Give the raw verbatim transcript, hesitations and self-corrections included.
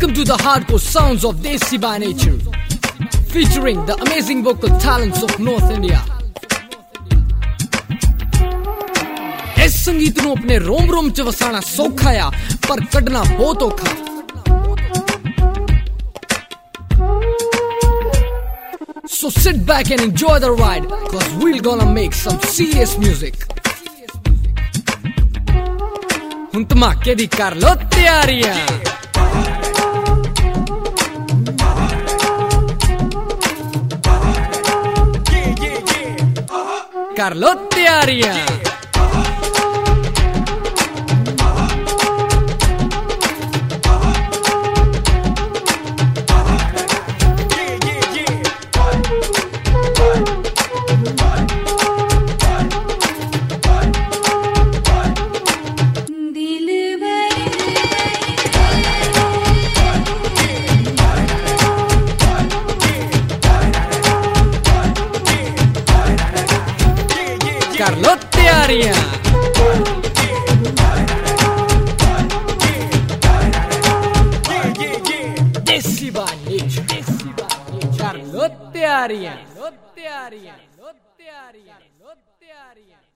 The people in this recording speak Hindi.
Welcome to the hardcore sounds of Desi by Nature, featuring the amazing vocal talents of North India. इस संगीत ਨੂੰ ਆਪਣੇ ਰੋਮ ਰੋਮ ਚ ਵਸਾਣਾ ਸੌਖਾ ਆ ਪਰ ਕੱਢਣਾ ਬਹੁਤ ਔਖਾ. So sit back and enjoy the ride, cause we're gonna make some serious music. ਹੁਣ ਧਮਾਕੇ ਦੀ ਕਰ ਲੋ ਤਿਆਰੀਆਂ. ਕਰ ਲੋ ਤਿਆਰੀਆਂ. कर लो तैयारियां. देसी बानी कर लो तैयारियां.